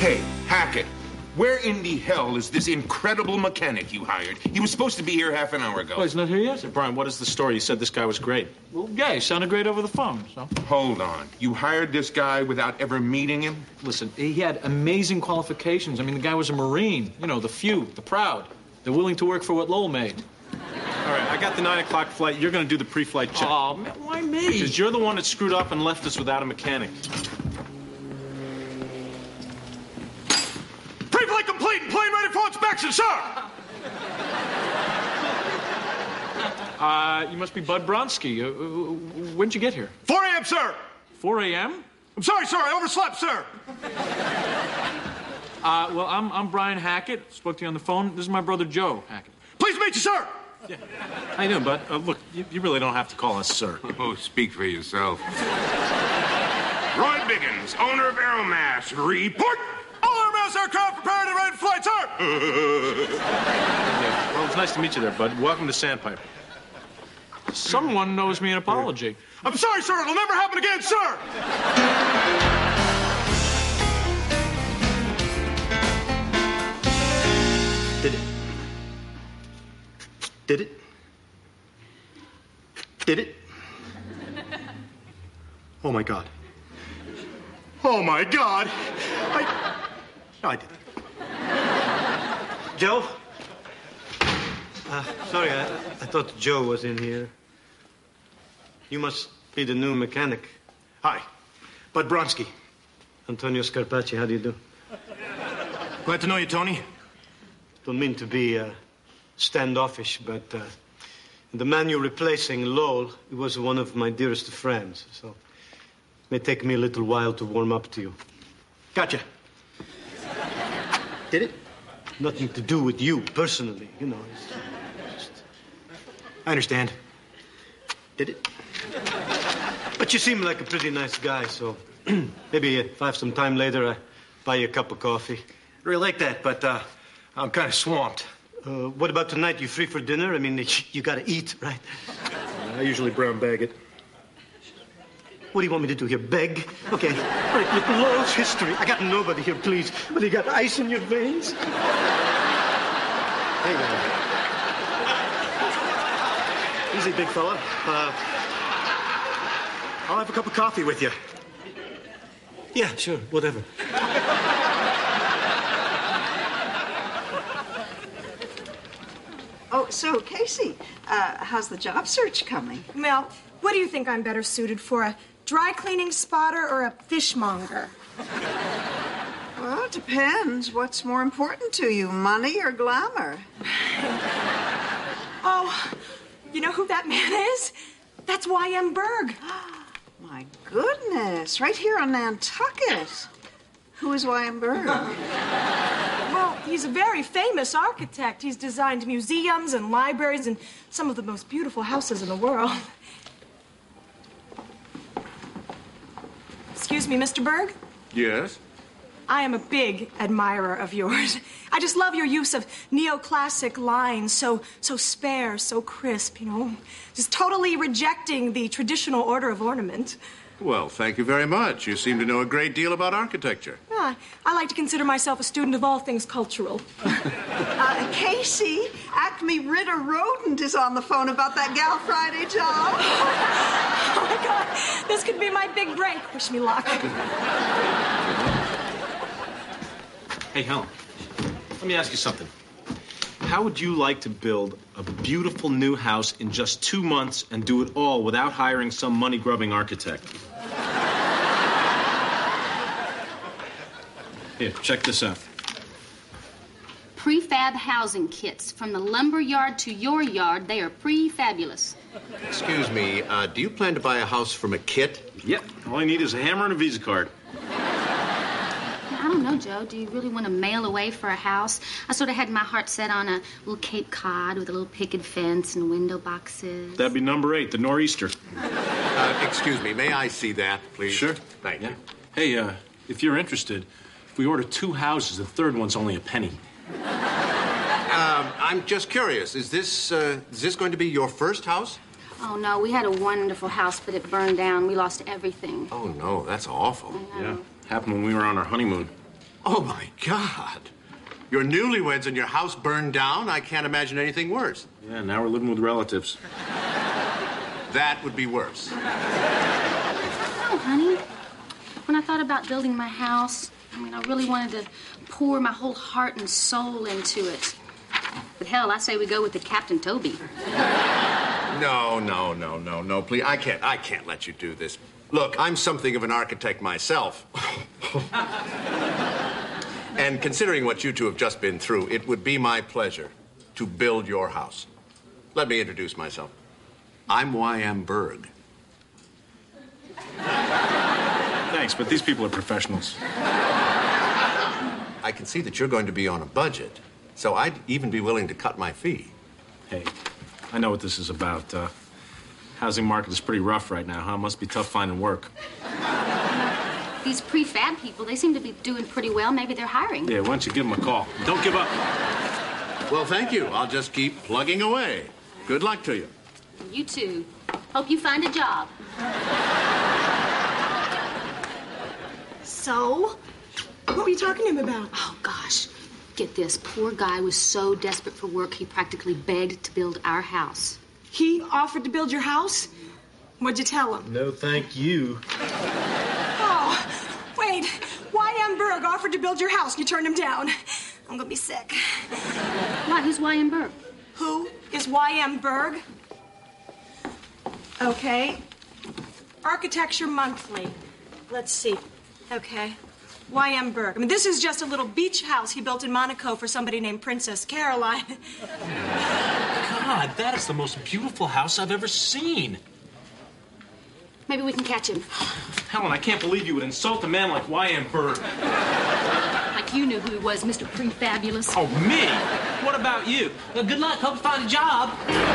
Hey, Hackett, where in the hell is this incredible mechanic you hired? He was supposed to be here half an hour ago. Oh, he's not here yet? Hey, Brian, what is the story? You said this guy was great. Well, yeah, he sounded great over the phone, so. Hold on. You hired this guy without ever meeting him? Listen, he had amazing qualifications. I mean, the guy was a Marine. You know, the few, the proud. They're willing to work for what Lowell made. All right, I got the 9 o'clock flight. You're going to do the pre-flight check. Oh, man, why me? Because you're the one that screwed up and left us without a mechanic. Pre-flight complete and plane ready for inspection, sir! You must be Bud Bronsky. When'd you get here? 4 a.m., sir! 4 a.m.? I'm sorry, sir, I overslept, sir! Well, I'm Brian Hackett. Spoke to you on the phone. This is my brother, Joe Hackett. Pleased to meet you, sir! Yeah. How you doing, bud? Look, you really don't have to call us sir. Oh, speak for yourself. Roy Biggins, owner of Aeromass, report! All Aeromass aircraft prepared and ready to flight, sir! Yeah. Well, it's nice to meet you there, bud. Welcome to Sandpiper. Someone knows me an apology. I'm sorry, sir, it'll never happen again, sir! Did it? Did it? Did it? Oh, my God. Oh, my God. No, I didn't. Joe? Sorry, I thought Joe was in here. You must be the new mechanic. Hi, Bud Bronsky. Antonio Scarpacci, how do you do? Glad to know you, Tony. Don't mean to be standoffish, but the man you're replacing, Lowell, he was one of my dearest friends, so it may take me a little while to warm up to you. Gotcha. Did it? Nothing to do with you personally, you know. It's just... I understand. Did it? But you seem like a pretty nice guy, so maybe if I have some time later, I buy you a cup of coffee. I really like that, but I'm kind of swamped. What about tonight? You free for dinner? I mean, you gotta eat, right? I usually brown bag it. What do you want me to do here? Beg? Okay. All right, look, Lowell's history. I got nobody here, please. But you got ice in your veins? Hey, Easy, big fella. I'll have a cup of coffee with you. yeah, sure, whatever. Oh, so, Casey, how's the job search coming? Mel, what do you think I'm better suited for, a dry cleaning spotter or a fishmonger? Well, it depends. What's more important to you, money or glamour? Oh, you know who that man is? That's Y.M. Berg. My goodness, right here on Nantucket. Who is Y.M. Berg? Well, he's a very famous architect. He's designed museums and libraries and some of the most beautiful houses in the world. Excuse me, Mr. Berg? Yes? I am a big admirer of yours. I just love your use of neoclassic lines, so spare, so crisp, you know. Just totally rejecting the traditional order of ornament. Well, thank you very much. You seem to know a great deal about architecture. Yeah, I like to consider myself a student of all things cultural. Casey, Acme Ritter Rodent is on the phone about that Gal Friday job. Oh, my God. This could be my big break. Wish me luck. Hey, Helen, let me ask you something. How would you like to build a beautiful new house in just 2 months and do it all without hiring some money-grubbing architect? Here, check this out. Prefab housing kits. From the lumber yard to your yard, they are pre-fabulous. Excuse me, do you plan to buy a house from a kit? Yep. All I need is a hammer and a Visa card. I don't know, Joe. Do you really want to mail away for a house? I sort of had my heart set on a little Cape Cod with a little picket fence and window boxes. That'd be number 8, the Nor'easter. Excuse me, may I see that, please? Sure. Thank you. Hey, if you're interested, if we order 2 houses, the third one's only a penny. I'm just curious. Is this going to be your first house? Oh, no. We had a wonderful house, but it burned down. We lost everything. Oh, no, that's awful. Yeah. Happened when we were on our honeymoon. Oh, my God. Your newlyweds and your house burned down? I can't imagine anything worse. Yeah, now we're living with relatives. That would be worse. No, honey. When I thought about building my house, I really wanted to pour my whole heart and soul into it. But hell, I say we go with the Captain Toby. No, please. I can't let you do this. Look, I'm something of an architect myself. And considering what you two have just been through, it would be my pleasure to build your house. Let me introduce myself. I'm Y.M. Berg. Thanks, but these people are professionals. I can see that you're going to be on a budget, so I'd even be willing to cut my fee. Hey, I know what this is about. Housing market is pretty rough right now, huh? Must be tough finding work. These prefab people, they seem to be doing pretty well. Maybe they're hiring. Yeah, why don't you give them a call? Don't give up. Well, thank you. I'll just keep plugging away. Good luck to you. You too. Hope you find a job. So? What were you talking to him about? Oh, gosh. Get this. Poor guy was so desperate for work, he practically begged to build our house. He offered to build your house? What'd you tell him? No, thank you. Oh, wait. Y.M. Berg offered to build your house. You turned him down. I'm gonna be sick. Why? Who's Y.M. Berg? Who is Y.M. Berg? Okay. Architecture Monthly. Let's see. Okay. Y.M. Berg. This is just a little beach house he built in Monaco for somebody named Princess Caroline. God, that is the most beautiful house I've ever seen. Maybe we can catch him. Helen, I can't believe you would insult a man like Y.M. Berg. Like you knew who he was, Mr. Prefabulous. Oh, me? What about you? Well, good luck. Hope you find a job.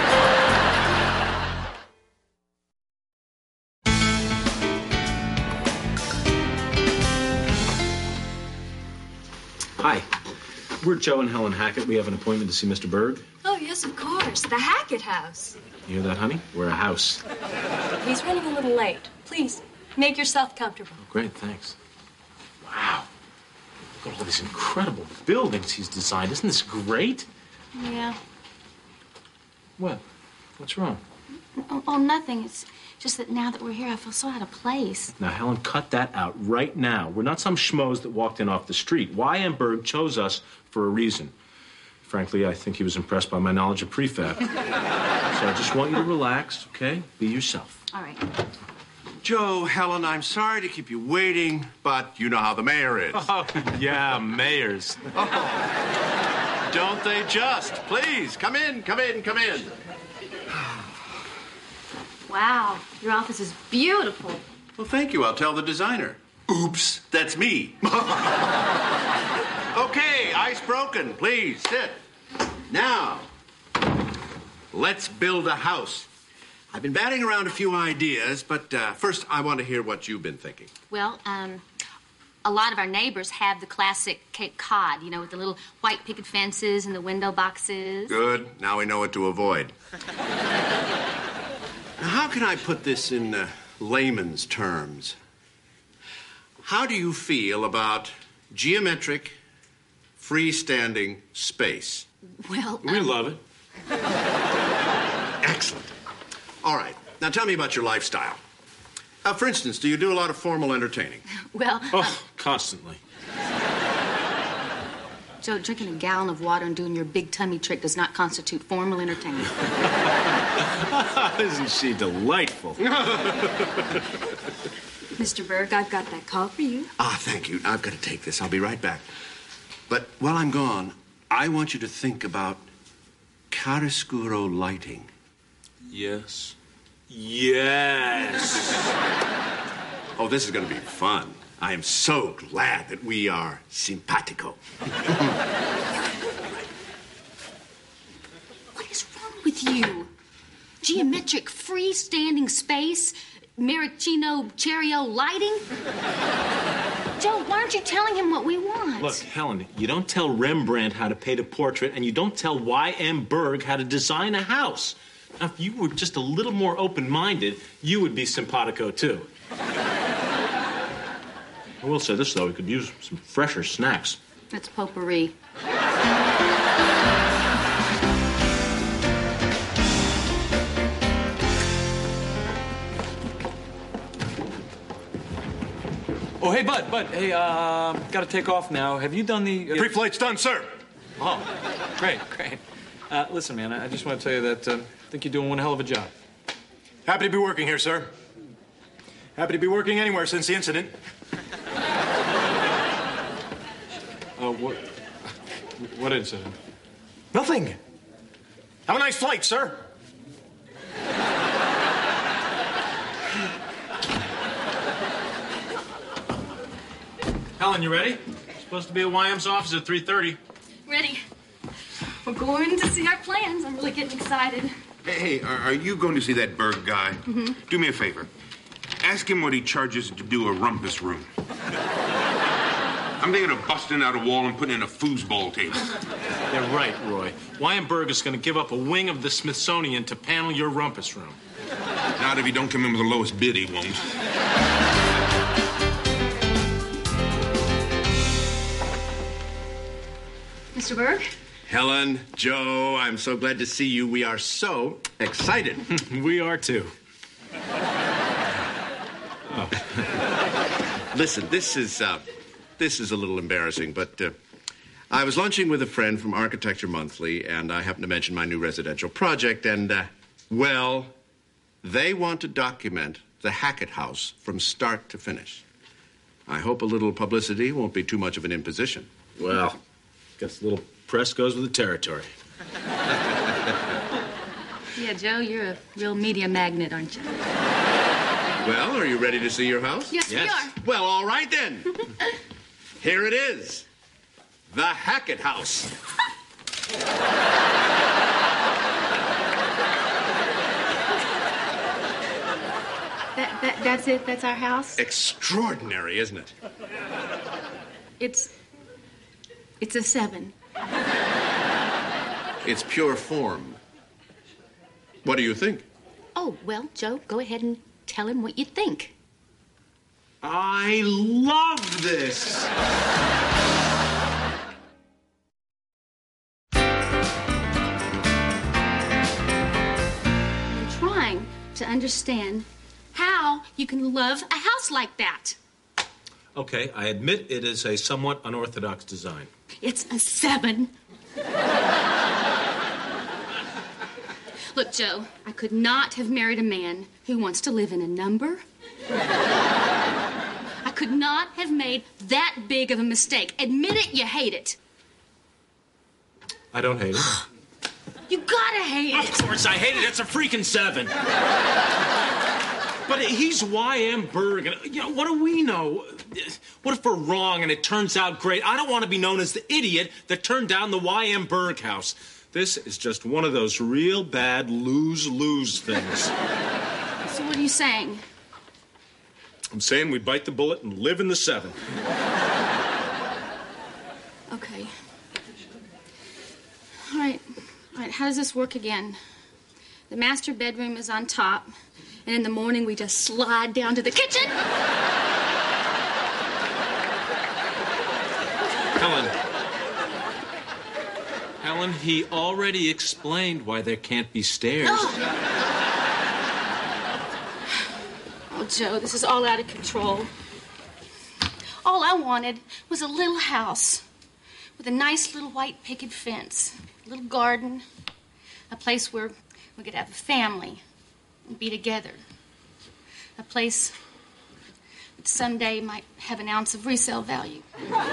Hi. We're Joe and Helen Hackett. We have an appointment to see Mr. Berg. Oh, yes, of course. The Hackett house. You hear that, honey? We're a house. He's running a little late. Please, make yourself comfortable. Oh, great, thanks. Wow. Look at all these incredible buildings he's designed. Isn't this great? Yeah. What? What's wrong? Oh, nothing. It's just that now that we're here, I feel so out of place. Now, Helen, cut that out right now. We're not some schmoes that walked in off the street. Y.M. Berg chose us for a reason. Frankly, I think he was impressed by my knowledge of prefab. So I just want you to relax, okay? Be yourself. All right. Joe, Helen, I'm sorry to keep you waiting, but you know how the mayor is. Oh, yeah, mayors. Oh. Don't they just? Please, come in, come in, come in. Wow, your office is beautiful. Well, thank you. I'll tell the designer. Oops, that's me. Okay, ice broken. Please, sit. Now, let's build a house. I've been batting around a few ideas, but first I want to hear what you've been thinking. Well, a lot of our neighbors have the classic Cape Cod, you know, with the little white picket fences and the window boxes. Good. Now we know what to avoid. Now, how can I put this in layman's terms? How do you feel about geometric, freestanding space? Well, We love it. Excellent. All right. Now tell me about your lifestyle. For instance, do you do a lot of formal entertaining? well, Oh, constantly. Joe, drinking a gallon of water and doing your big tummy trick does not constitute formal entertainment. Isn't she delightful? Mr. Berg, I've got that call for you. Ah, thank you. I've got to take this. I'll be right back. But while I'm gone, I want you to think about chiaroscuro lighting. Yes. Yes. Oh, this is going to be fun. I am so glad that we are simpatico. What is wrong with you? Geometric freestanding space? Maraschino Cheerio lighting? Joe, why aren't you telling him what we want? Look, Helen, you don't tell Rembrandt how to paint a portrait, and you don't tell Y.M. Berg how to design a house. Now, if you were just a little more open-minded, you would be simpatico, too. I will say this, though. We could use some fresher snacks. That's potpourri. Oh, hey, Bud. Hey, gotta take off now. Have you done the... Pre-flight's done, sir. Oh, great. Listen, man, I just want to tell you that I think you're doing one hell of a job. Happy to be working here, sir. Happy to be working anywhere since the incident. What incident? Nothing. Have a nice flight, sir. Helen, you ready? Supposed to be at YM's office at 3:30. Ready. We're going to see our plans. I'm really getting excited. Hey, are you going to see that Berg guy? Mm-hmm. Do me a favor. Ask him what he charges to do a rumpus room. I'm thinking of busting out a wall and putting in a foosball table. Yeah, right, Roy. YM Berg is going to give up a wing of the Smithsonian to panel your rumpus room. Not if he don't come in with the lowest bid, he won't. Mr. Berg? Helen, Joe, I'm so glad to see you. We are so excited. We are, too. Listen, this is a little embarrassing, but I was lunching with a friend from Architecture Monthly, and I happened to mention my new residential project, and, well, they want to document the Hackett House from start to finish. I hope a little publicity won't be too much of an imposition. Well, guess a little press goes with the territory. Yeah, Joe, you're a real media magnet, aren't you? Well, are you ready to see your house? Yes, we are. Well, all right then. Here it is. The Hackett House. That's it? That's our house? Extraordinary, isn't it? It's a 7. It's pure form. What do you think? Oh, well, Joe, go ahead and tell him what you think. I love this. I'm trying to understand how you can love a house like that. Okay, I admit it is a somewhat unorthodox design. It's a 7. Look, Joe, I could not have married a man who wants to live in a number. I could not have made that big of a mistake. Admit it, you hate it. I don't hate it. You gotta hate it. Of course I hate it. It's a freaking 7. But he's YM Berg, and you know, what do we know? What if we're wrong and it turns out great? I don't want to be known as the idiot that turned down the YM Berg house. This is just one of those real bad lose-lose things. So what are you saying? I'm saying we bite the bullet and live in the 7. Okay. All right, how does this work again? The master bedroom is on top, and in the morning we just slide down to the kitchen. Helen, he already explained why there can't be stairs. Oh, Joe, this is all out of control. All I wanted was a little house with a nice little white picket fence, a little garden, a place where we could have a family and be together. A place that someday might have an ounce of resale value.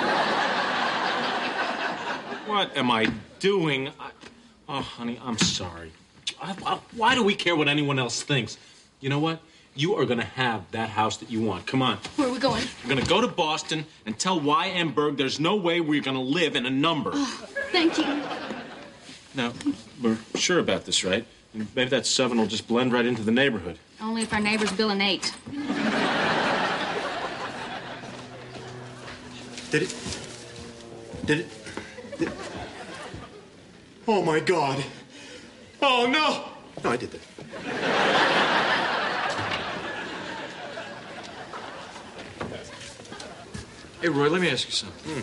What am I doing? Oh, honey, I'm sorry. Why do we care what anyone else thinks? You know what? You are going to have that house that you want. Come on. Where are we going? We're going to go to Boston and tell YM Berg there's no way we're going to live in a number. Oh, thank you. Now, we're sure about this, right? Maybe that 7 will just blend right into the neighborhood. Only if our neighbor's billing 8. Did it? Oh, my God. Oh, no. No, I did that. Hey, Roy, let me ask you something.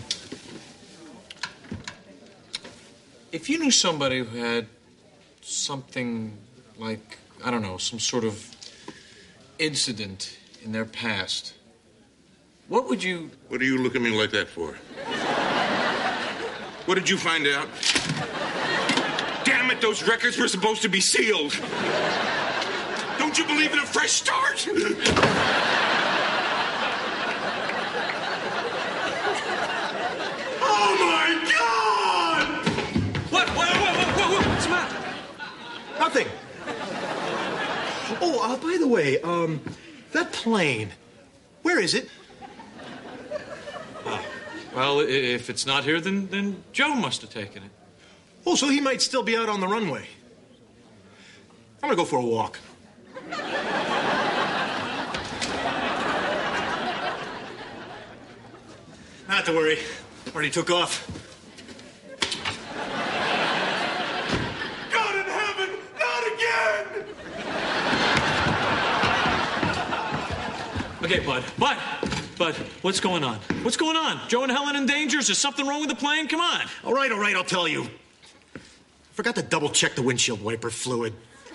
If you knew somebody who had something like, I don't know, some sort of incident in their past, what would you... What do you look at me like that for? What did you find out? Damn it, those records were supposed to be sealed. Don't you believe in a fresh start? Oh, my God! What's the matter? Nothing. Oh, by the way, that plane, where is it? Well, if it's not here, then Joe must have taken it. Oh, so he might still be out on the runway. I'm gonna go for a walk. Not to worry. Already took off. God in heaven, not again! Okay, Bud, what's going on? What's going on? Joe and Helen in danger? Is there something wrong with the plane? Come on. All right, I'll tell you. Forgot to double check the windshield wiper fluid.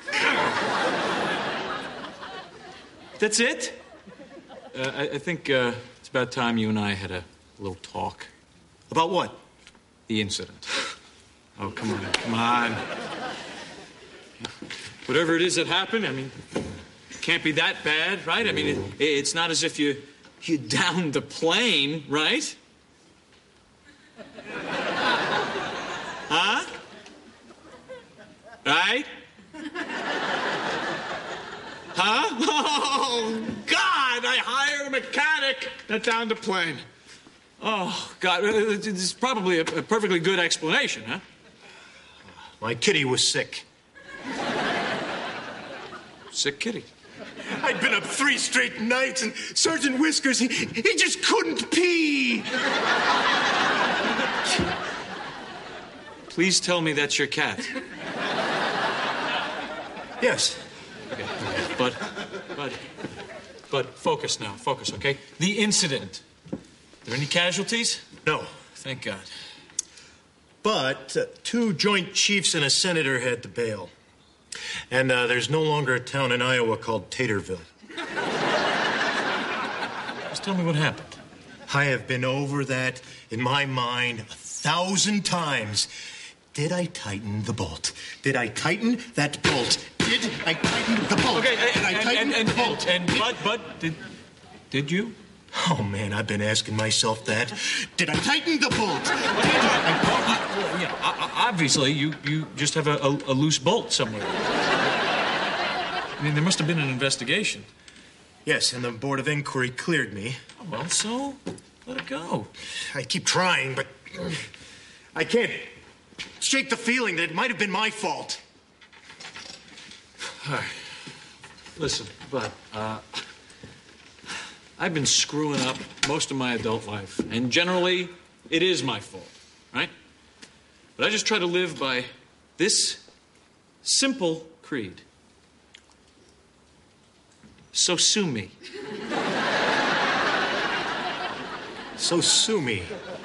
That's it? I think it's about time you and I had a little talk. About what? The incident. Oh, come on. Whatever it is that happened, I mean, it can't be that bad, right? I mean, it's not as if you downed the plane, right? Huh? Right? Huh? Oh, God, I hired a mechanic that downed the plane. Oh, God, this is probably a perfectly good explanation, huh? My kitty was sick. Sick kitty. I'd been up 3 straight nights, and Sergeant Whiskers, he just couldn't pee. Please tell me that's your cat. Yes. Okay. But focus now. Focus, okay? The incident. Are there any casualties? No. Thank God. But 2 Joint Chiefs and a senator had to bail. And there's no longer a town in Iowa called Taterville. Just tell me what happened. I have been over that in my mind 1,000 times. Did I tighten the bolt? Did I tighten that bolt? Did I tighten the bolt? Okay, did I tighten the bolt? Bud, did you? Oh, man, I've been asking myself that. Did I tighten the bolt? Obviously, you just have a loose bolt somewhere. I mean, there must have been an investigation. Yes, and the Board of Inquiry cleared me. Oh, well, so let it go. I keep trying, but I can't shake the feeling that it might have been my fault. All right. Listen, Bud, I've been screwing up most of my adult life, and generally, it is my fault, right? But I just try to live by this simple creed. So sue me. So sue me.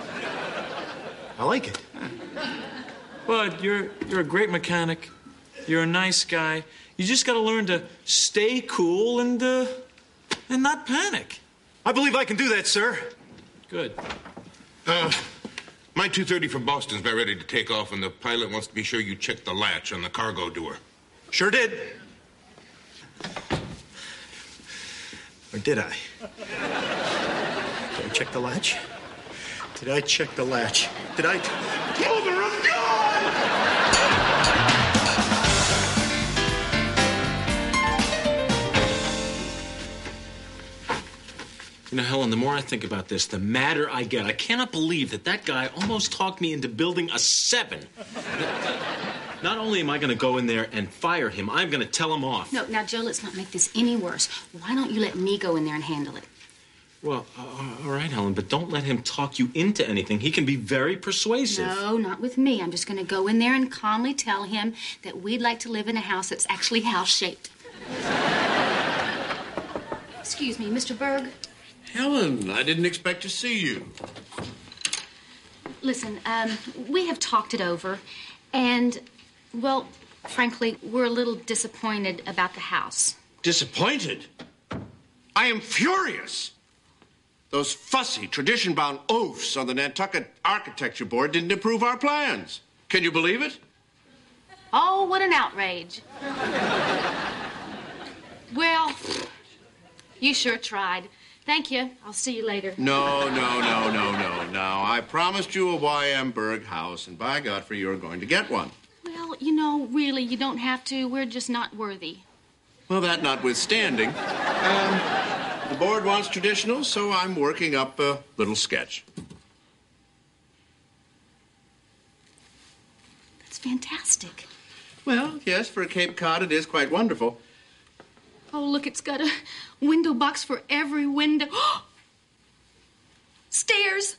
I like it. Bud, you're a great mechanic. You're a nice guy. You just got to learn to stay cool and not panic. I believe I can do that, sir. Good. My 230 from Boston's about ready to take off, and the pilot wants to be sure you check the latch on the cargo door. Sure did. Or did I? Did I check the latch? Did I check the latch? Did I... Mother of God! You know, Helen, the more I think about this, the madder I get. I cannot believe that guy almost talked me into building a 7. Not only am I going to go in there and fire him, I'm going to tell him off. No, now, Joe, let's not make this any worse. Why don't you let me go in there and handle it? Well, all right, Helen, but don't let him talk you into anything. He can be very persuasive. No, not with me. I'm just going to go in there and calmly tell him that we'd like to live in a house that's actually house-shaped. Excuse me, Mr. Berg? Helen, I didn't expect to see you. Listen, we have talked it over, and, well, frankly, we're a little disappointed about the house. Disappointed? I am furious. Those fussy, tradition-bound oafs on the Nantucket Architecture Board didn't approve our plans. Can you believe it? Oh, what an outrage. Well, you sure tried. Thank you. I'll see you later. No. I promised you a Y.M. Berg house, and by Godfrey, you're going to get one. Well, you know, really, you don't have to. We're just not worthy. Well, that notwithstanding, the board wants traditional, so I'm working up a little sketch. That's fantastic. Well, yes, for a Cape Cod, it is quite wonderful. Oh, look, it's got a window box for every window. Stairs.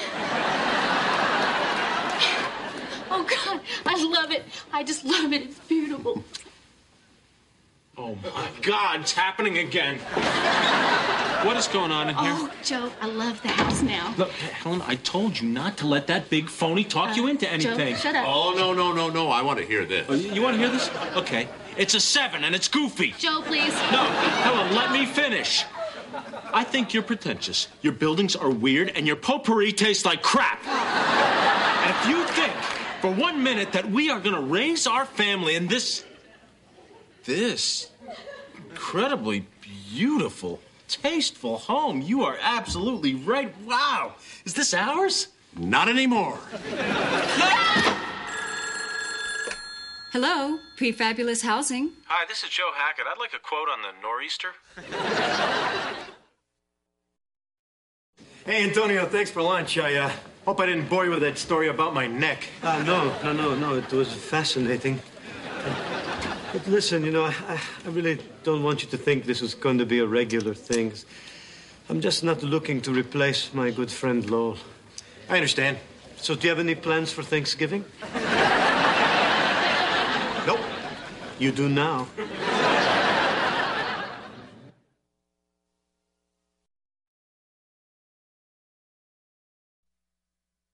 Oh, God, I love it. I just love it. It's beautiful. Oh, my God, it's happening again. What is going on in here? Oh, Joe, I love the house now. Look, Helen, I told you not to let that big phony talk you into anything. Joe, shut up. Oh, no. I want to hear this. Oh, you want to hear this? Okay. It's a 7, and it's goofy. Joe, please. No, Helen, let me finish. I think you're pretentious. Your buildings are weird, and your potpourri tastes like crap. And if you think for 1 minute that we are going to raise our family in this incredibly beautiful, tasteful home, you are absolutely right. Wow. Is this ours? Not anymore. Hello, Prefabulous Housing. Hi, this is Joe Hackett. I'd like a quote on the nor'easter. Hey, Antonio, thanks for lunch. I hope I didn't bore you with that story about my neck. No. It was fascinating. But listen, you know, I really don't want you to think this is going to be a regular thing. I'm just not looking to replace my good friend Lowell. I understand. So do you have any plans for Thanksgiving? Nope. You do now.